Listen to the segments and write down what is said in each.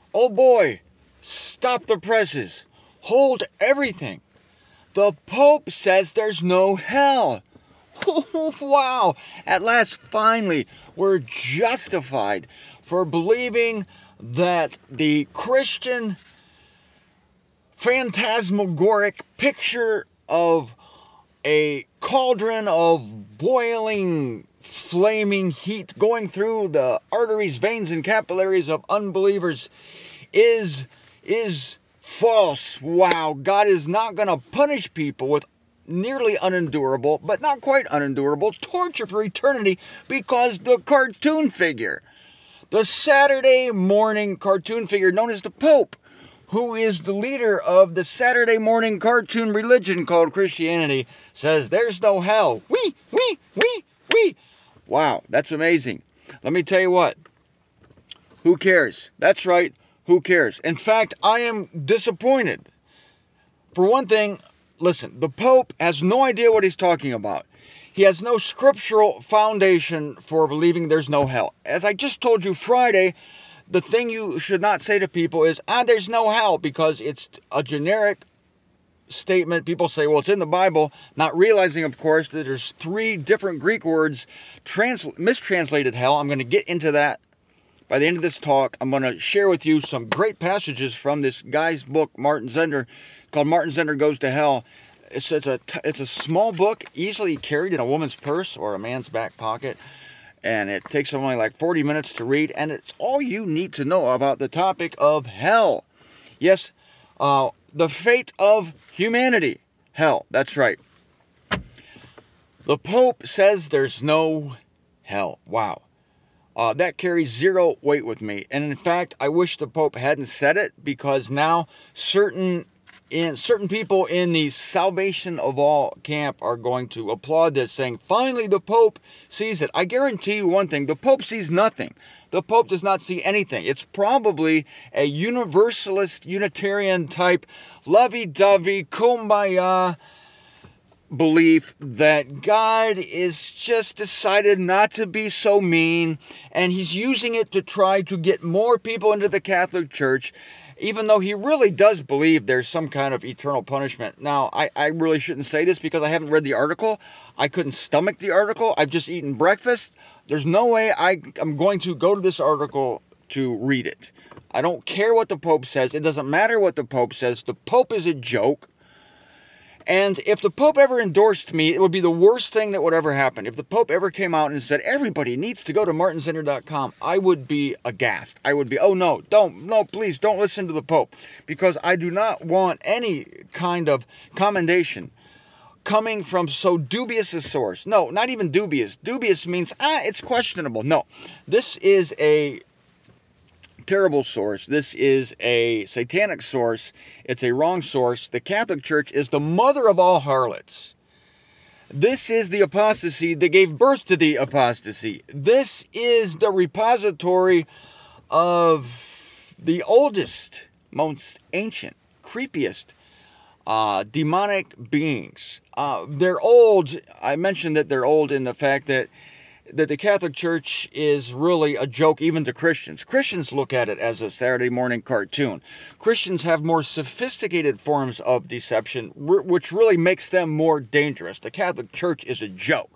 Oh boy, stop the presses. Hold everything. The Pope says there's no hell. Wow, at last, finally, we're justified for believing that the Christian phantasmagoric picture of a cauldron of boiling, flaming heat going through the arteries, veins, and capillaries of unbelievers is false. Wow, God is not going to punish people with nearly unendurable, but not quite unendurable, torture for eternity because the cartoon figure, the Saturday morning cartoon figure known as the Pope, who is the leader of the Saturday morning cartoon religion called Christianity, says there's no hell. Wee. Wow, that's amazing. Let me tell you what. Who cares? That's right. Who cares? In fact, I am disappointed. For one thing, listen, the Pope has no idea what he's talking about. He has no scriptural foundation for believing there's no hell. As I just told you Friday, the thing you should not say to people is, there's no hell, because it's a generic statement. People say, well, it's in the Bible, not realizing, of course, that there's 3 different Greek words mistranslated hell. I'm going to get into that. By the end of this talk, I'm going to share with you some great passages from this guy's book, Martin Zender, called Martin Zender Goes to Hell. It's a small book, easily carried in a woman's purse or a man's back pocket, and it takes only like 40 minutes to read, and it's all you need to know about the topic of hell. Yes, the fate of humanity. Hell, that's right. The Pope says there's no hell. Wow. That carries 0 weight with me. And in fact, I wish the Pope hadn't said it, because now certain people in the salvation of all camp are going to applaud this, saying, finally the Pope sees it. I guarantee you one thing, the Pope sees nothing. The Pope does not see anything. It's probably a universalist, Unitarian type, lovey-dovey, kumbaya belief that God is just decided not to be so mean, and he's using it to try to get more people into the Catholic Church, even though he really does believe there's some kind of eternal punishment. Now, I really shouldn't say this because I haven't read the article. I couldn't stomach the article. I've just eaten breakfast. There's no way I'm going to go to this article to read it. I don't care what the Pope says. It doesn't matter what the Pope says. The Pope is a joke. And if the Pope ever endorsed me, it would be the worst thing that would ever happen. If the Pope ever came out and said, everybody needs to go to martinzender.com, I would be aghast. I would be, oh no, please don't listen to the Pope. Because I do not want any kind of commendation coming from so dubious a source. No, not even dubious. Dubious means, it's questionable. No, this is a terrible source. This is a satanic source. It's a wrong source. The Catholic Church is the mother of all harlots. This is the apostasy that gave birth to the apostasy. This is the repository of the oldest, most ancient, creepiest demonic beings. They're old. I mentioned that they're old in the fact that the Catholic Church is really a joke even to Christians. Christians look at it as a Saturday morning cartoon. Christians have more sophisticated forms of deception, which really makes them more dangerous. The Catholic Church is a joke.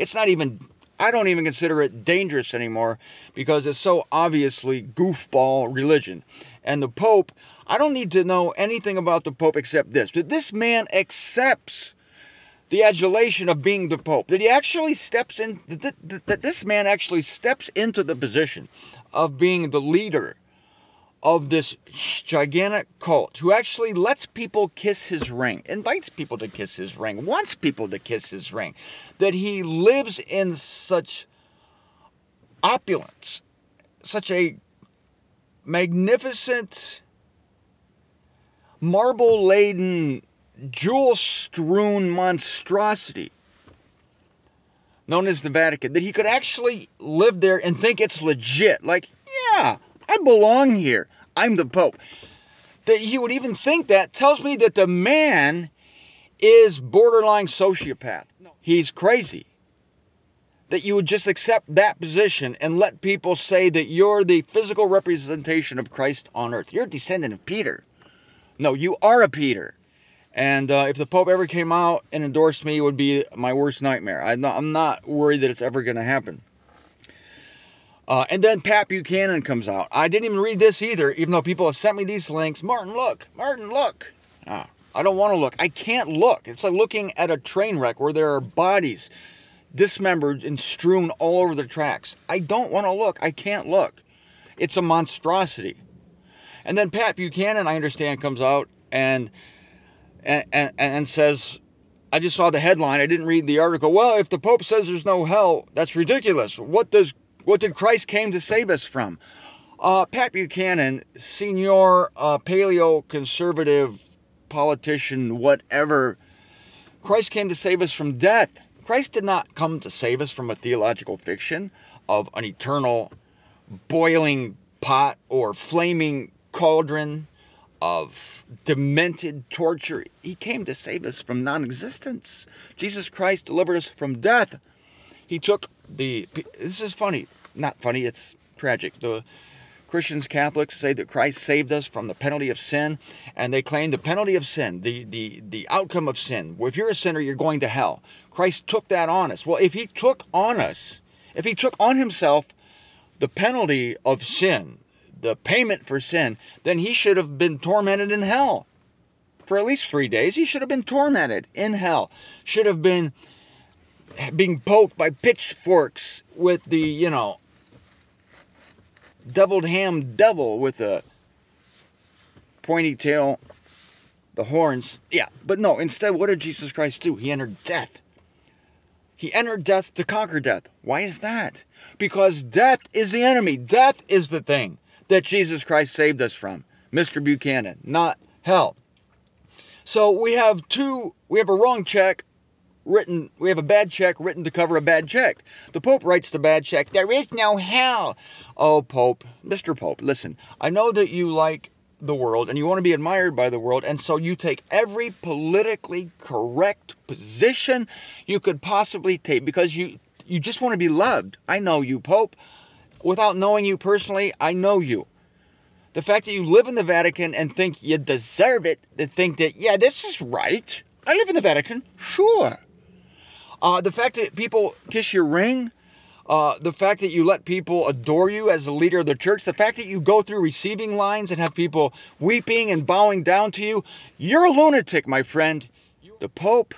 I don't even consider it dangerous anymore, because it's so obviously goofball religion. And the Pope, I don't need to know anything about the Pope except this, that this man accepts the adulation of being the Pope, that he actually steps in, that this man actually steps into the position of being the leader of this gigantic cult, who actually lets people kiss his ring, invites people to kiss his ring, wants people to kiss his ring, that he lives in such opulence, such a magnificent, marble-laden, jewel-strewn monstrosity known as the Vatican, that he could actually live there and think it's legit. Like, yeah, I belong here. I'm the Pope. That he would even think that tells me that the man is borderline sociopath. He's crazy. that you would just accept that position and let people say that you're the physical representation of Christ on earth. You're a descendant of Peter. No, you are a Peter. And if the Pope ever came out and endorsed me, it would be my worst nightmare. I'm not worried that it's ever going to happen. And then Pat Buchanan comes out. I didn't even read this either, even though people have sent me these links. Martin, look. Martin, look. I don't want to look. I can't look. It's like looking at a train wreck where there are bodies dismembered and strewn all over the tracks. I don't want to look. I can't look. It's a monstrosity. And then Pat Buchanan, I understand, comes out and says, I just saw the headline. I didn't read the article. Well, if the Pope says there's no hell, that's ridiculous. What did Christ came to save us from? Pat Buchanan, senior paleo-conservative politician, whatever. Christ came to save us from death. Christ did not come to save us from a theological fiction of an eternal boiling pot or flaming cauldron of demented torture. He came to save us from non-existence. Jesus Christ delivered us from death. He took this is funny, not funny, it's tragic. The Christians, Catholics say that Christ saved us from the penalty of sin, and they claim the penalty of sin, the outcome of sin. Well, if you're a sinner, you're going to hell. Christ took that on us. Well, if he took on himself the penalty of sin, the payment for sin, then he should have been tormented in hell for at least 3 days. He should have been tormented in hell. Should have been being poked by pitchforks with the, deviled ham devil with a pointy tail, the horns. Yeah, but no, instead, what did Jesus Christ do? He entered death. He entered death to conquer death. Why is that? Because death is the enemy. Death is the thing that Jesus Christ saved us from. Mr. Buchanan, not hell. So we have a wrong check written, we have a bad check written to cover a bad check. The Pope writes the bad check, there is no hell. Oh, Pope, Mr. Pope, listen, I know that you like the world and you want to be admired by the world, and so you take every politically correct position you could possibly take because you just want to be loved. I know you, Pope. Without knowing you personally, I know you. The fact that you live in the Vatican and think you deserve it, to think that, yeah, this is right. I live in the Vatican, sure. The fact that people kiss your ring, the fact that you let people adore you as the leader of the church, the fact that you go through receiving lines and have people weeping and bowing down to you, you're a lunatic, my friend. The Pope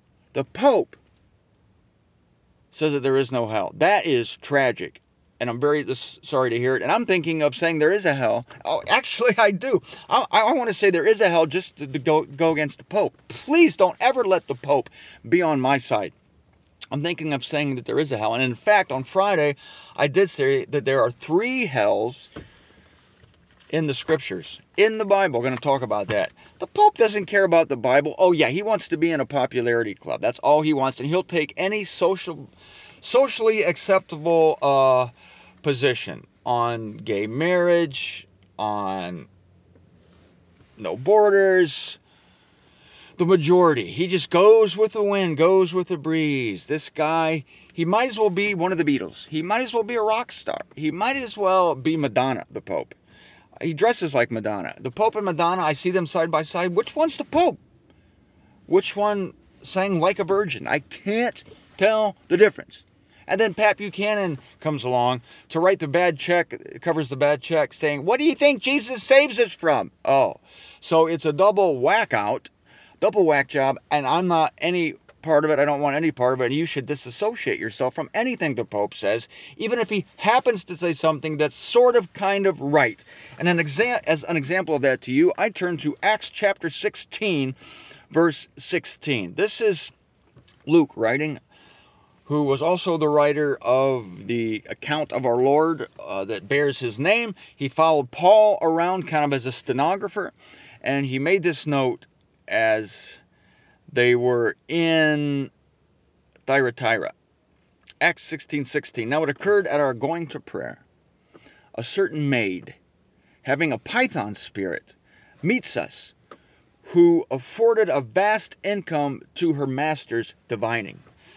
says that there is no hell. That is tragic. And I'm very sorry to hear it. And I'm thinking of saying there is a hell. Oh, actually, I do. I want to say there is a hell just to go against the Pope. Please don't ever let the Pope be on my side. I'm thinking of saying that there is a hell. And in fact, on Friday, I did say that there are 3 hells in the scriptures. In the Bible, we're going to talk about that. The Pope doesn't care about the Bible. Oh, yeah, he wants to be in a popularity club. That's all he wants. And he'll take any socially acceptable position on gay marriage, on no borders, the majority. He just goes with the wind, goes with the breeze. This guy, he might as well be one of the Beatles. He might as well be a rock star. He might as well be Madonna, the Pope. He dresses like Madonna. The Pope and Madonna, I see them side by side. Which one's the Pope? Which one sang Like a Virgin? I can't tell the difference. And then Pat Buchanan comes along to write the bad check, covers the bad check, saying, what do you think Jesus saves us from? Oh, so it's a double whack job, and I'm not any part of it. I don't want any part of it. And you should disassociate yourself from anything the Pope says, even if he happens to say something that's sort of kind of right. And as an example of that to you, I turn to Acts chapter 16, verse 16. This is Luke writing, who was also the writer of the account of our Lord that bears his name. He followed Paul around kind of as a stenographer, and he made this note as they were in Thyatira. Acts 16:16. Now it occurred at our going to prayer, a certain maid, having a python spirit, meets us, who afforded a vast income to her masters divining.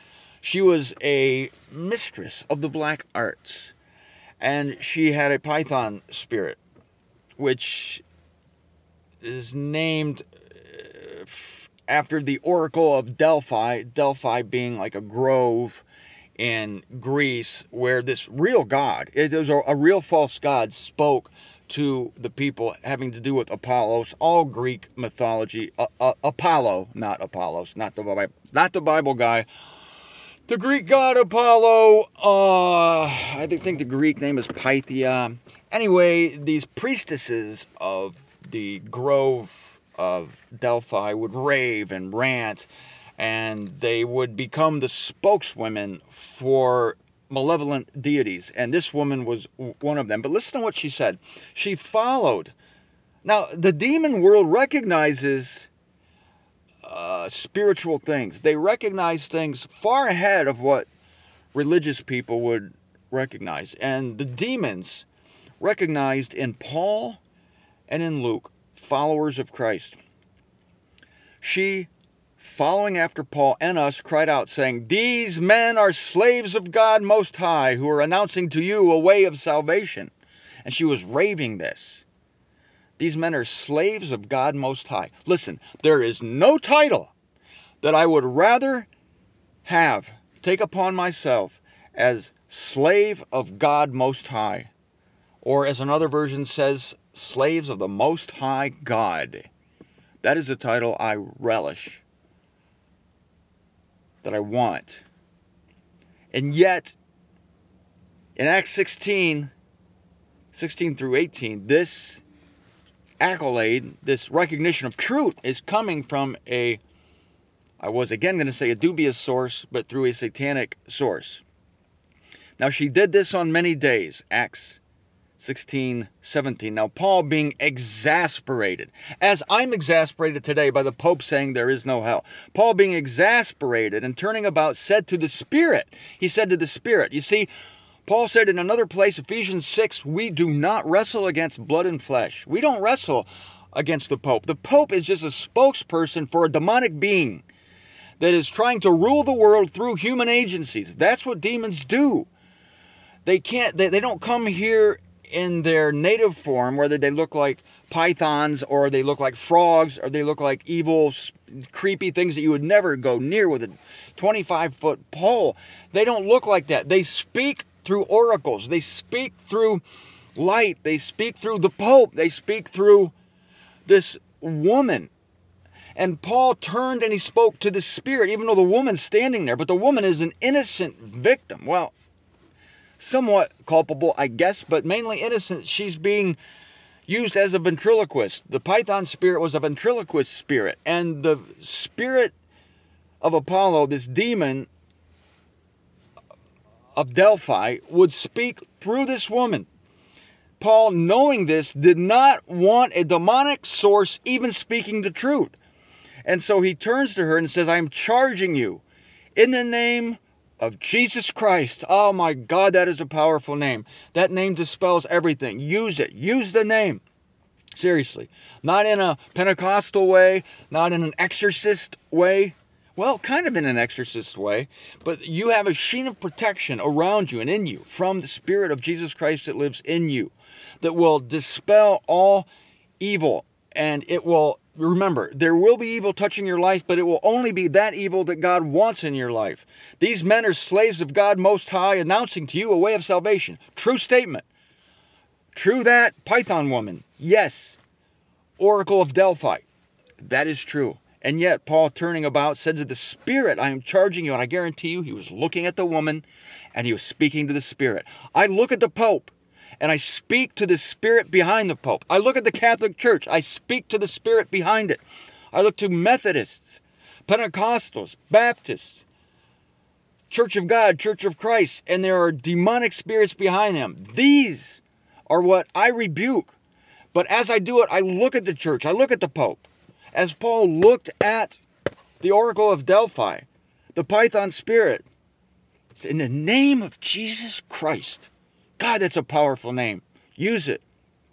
She was a mistress of the black arts, and she had a python spirit, which is named after the Oracle of Delphi, Delphi being like a grove in Greece, where this real god, it was a real false god, spoke to the people having to do with Apollos, all Greek mythology. Apollo, not Apollos, not the Bible guy. The Greek god Apollo, I think the Greek name is Pythia. Anyway, these priestesses of the grove of Delphi would rave and rant, and they would become the spokeswomen for malevolent deities. And this woman was one of them. But listen to what she said. She followed. Now, the demon world recognizes spiritual things. They recognize things far ahead of what religious people would recognize. And the demons recognized in Paul and in Luke followers of Christ. She, following after Paul and us, cried out, saying, "These men are slaves of God Most High, who are announcing to you a way of salvation." And she was raving this. These men are slaves of God Most High. Listen, there is no title that I would rather take upon myself as slave of God Most High. Or as another version says, slaves of the Most High God. That is a title I relish, that I want. And yet, in Acts 16 through 18, this accolade, this recognition of truth is coming from I was again going to say a dubious source, but through a satanic source. Now she did this on many days, Acts 16:17. Now Paul being exasperated, as I'm exasperated today by the Pope saying there is no hell. Paul being exasperated and turning about said to the Spirit, he said to the Spirit, you see, Paul said in another place, Ephesians 6, we do not wrestle against blood and flesh. We don't wrestle against the Pope. The Pope is just a spokesperson for a demonic being that is trying to rule the world through human agencies. That's what demons do. They don't come here in their native form, whether they look like pythons or they look like frogs or they look like evil, creepy things that you would never go near with a 25-foot pole. They don't look like that. They speak through oracles. They speak through light. They speak through the Pope. They speak through this woman. And Paul turned and he spoke to the Spirit, even though the woman's standing there. But the woman is an innocent victim. Well, somewhat culpable, I guess, but mainly innocent. She's being used as a ventriloquist. The python spirit was a ventriloquist spirit. And the spirit of Apollo, this demon of Delphi, would speak through this woman. Paul, knowing this, did not want a demonic source even speaking the truth. And so he turns to her and says, I am charging you in the name of Jesus Christ. Oh my God, that is a powerful name. That name dispels everything. Use it. Use the name. Seriously. Not in a Pentecostal way, not in an exorcist way. Well, kind of in an exorcist way, but you have a sheen of protection around you and in you from the Spirit of Jesus Christ that lives in you, that will dispel all evil. And it will, remember, there will be evil touching your life, but it will only be that evil that God wants in your life. These men are slaves of God Most High, announcing to you a way of salvation. True statement. True that, Python woman. Yes. Oracle of Delphi. That is true. And yet, Paul, turning about, said to the Spirit, I am charging you. And I guarantee you, he was looking at the woman and he was speaking to the Spirit. I look at the Pope and I speak to the Spirit behind the Pope. I look at the Catholic Church. I speak to the Spirit behind it. I look to Methodists, Pentecostals, Baptists, Church of God, Church of Christ, and there are demonic spirits behind them. These are what I rebuke. But as I do it, I look at the church. I look at the Pope. As Paul looked at the Oracle of Delphi, the Python spirit, in the name of Jesus Christ. God, that's a powerful name. Use it.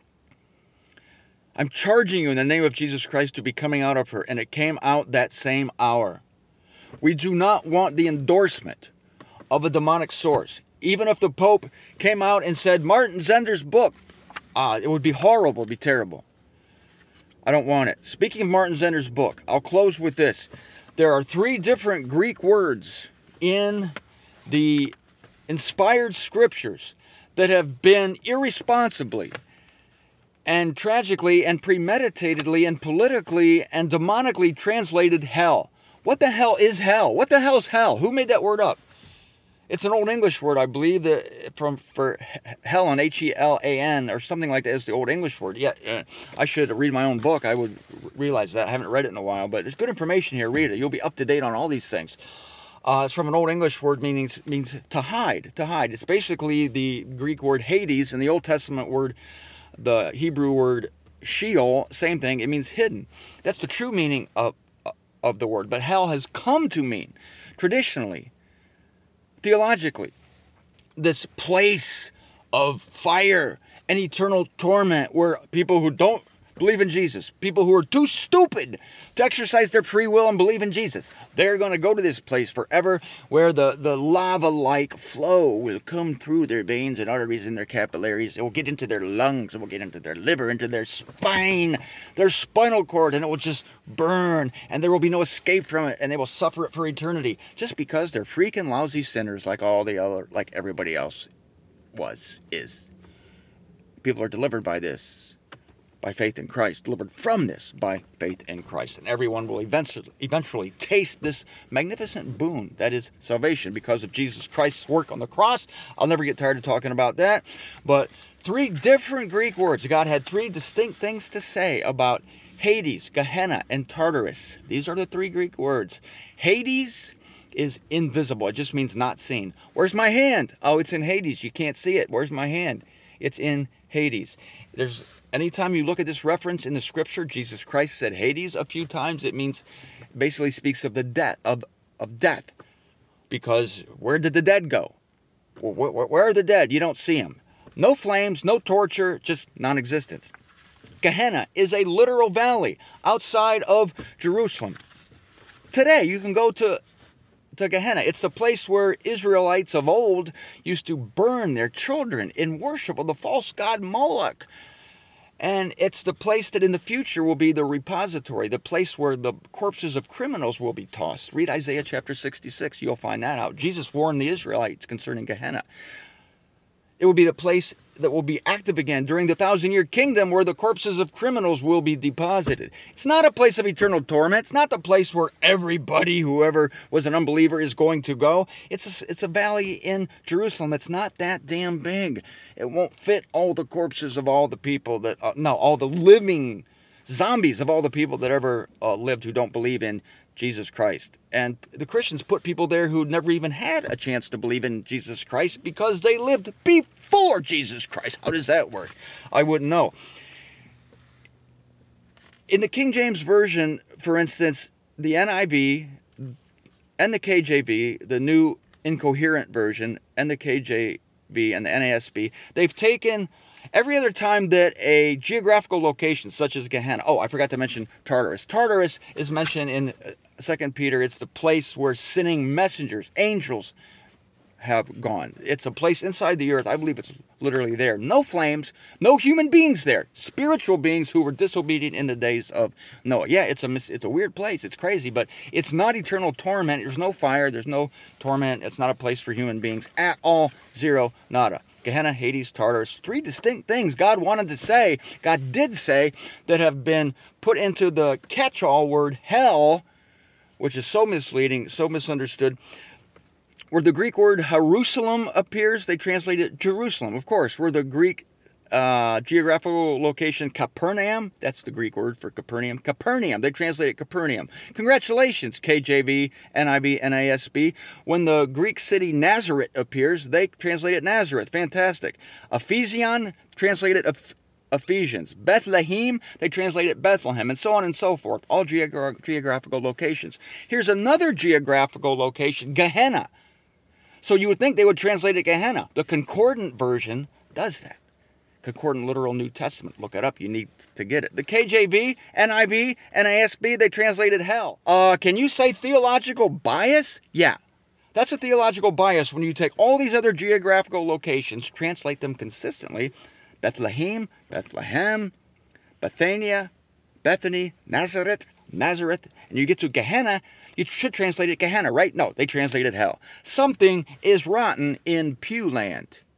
I'm charging you in the name of Jesus Christ to be coming out of her. And it came out that same hour. We do not want the endorsement of a demonic source. Even if the Pope came out and said Martin Zender's book, it would be horrible, it would be terrible. I don't want it. Speaking of Martin Zender's book, I'll close with this. There are 3 different Greek words in the inspired scriptures that have been irresponsibly and tragically and premeditatedly and politically and demonically translated hell. What the hell is hell? What the hell is hell? Who made that word up? It's an Old English word, I believe, for Helen, Helan, or something like that is the Old English word. Yeah, I should read my own book. I would realize that. I haven't read it in a while, but there's good information here. Read it. You'll be up to date on all these things. It's from an Old English word means to hide. To hide. It's basically the Greek word Hades and the Old Testament word, the Hebrew word Sheol, same thing. It means hidden. That's the true meaning of the word. But hell has come to mean, traditionally, theologically, this place of fire and eternal torment where people who don't believe in Jesus, people who are too stupid to exercise their free will and believe in Jesus, they're going to go to this place forever where the lava-like flow will come through their veins and arteries and their capillaries. It will get into their lungs. It will get into their liver, into their spine, their spinal cord, and it will just burn, and there will be no escape from it, and they will suffer it for eternity just because they're freaking lousy sinners like everybody else is. People are delivered by this. By faith in Christ, delivered from this by faith in Christ. And everyone will eventually taste this magnificent boon that is salvation because of Jesus Christ's work on the cross. I'll never get tired of talking about that. But 3 different Greek words. God had 3 distinct things to say about Hades, Gehenna, and Tartarus. These are the 3 Greek words. Hades is invisible. It just means not seen. Where's my hand? Oh, it's in Hades. You can't see it. Where's my hand? It's in Hades. Anytime you look at this reference in the scripture, Jesus Christ said Hades a few times. It basically speaks of the death, of death. Because where did the dead go? Where are the dead? You don't see them. No flames, no torture, just non-existence. Gehenna is a literal valley outside of Jerusalem. Today, you can go to Gehenna. It's the place where Israelites of old used to burn their children in worship of the false god Moloch. And it's the place that in the future will be the repository, the place where the corpses of criminals will be tossed. Read Isaiah chapter 66, you'll find that out. Jesus warned the Israelites concerning Gehenna. It will be the place that will be active again during the 1,000-year kingdom where the corpses of criminals will be deposited. It's not a place of eternal torment. It's not the place where everybody, whoever was an unbeliever, is going to go. It's a valley in Jerusalem. It's not that damn big. It won't fit all the corpses of all the people all the living zombies of all the people that ever lived who don't believe in Jesus Christ. And the Christians put people there who never even had a chance to believe in Jesus Christ because they lived before Jesus Christ. How does that work? I wouldn't know. In the King James Version, for instance, the NIV and the KJV, the New Incoherent Version, and the KJV and the NASB, they've taken every other time that a geographical location such as Gehenna, I forgot to mention Tartarus. Tartarus is mentioned in 2 Peter. It's the place where sinning messengers, angels, have gone. It's a place inside the earth. I believe it's literally there. No flames, no human beings there. Spiritual beings who were disobedient in the days of Noah. Yeah, it's a weird place. It's crazy, but it's not eternal torment. There's no fire. There's no torment. It's not a place for human beings at all. Zero, nada. Gehenna, Hades, Tartarus. 3 distinct things God did say, that have been put into the catch-all word hell, which is so misleading, so misunderstood. Where the Greek word Jerusalem appears, they translate it Jerusalem. Of course, where the Greek geographical location Capernaum, that's the Greek word for Capernaum. Capernaum, they translate it Capernaum. Congratulations, KJV, NIV, NASB. When the Greek city Nazareth appears, they translate it Nazareth. Fantastic. Ephesion, translate it Ephesians. Bethlehem, they translate it Bethlehem, and so on and so forth. All geographical locations. Here's another geographical location, Gehenna. So you would think they would translate it Gehenna. The Concordant version does that. Concordant Literal New Testament. Look it up. You need to get it. The KJV, NIV, NASB, they translated hell. Can you say theological bias? Yeah. That's a theological bias when you take all these other geographical locations, translate them consistently. Bethlehem, Bethlehem, Bethania, Bethany, Nazareth, Nazareth, and you get to Gehenna, you should translate it Gehenna, right? No, they translated hell. Something is rotten in Pew Land.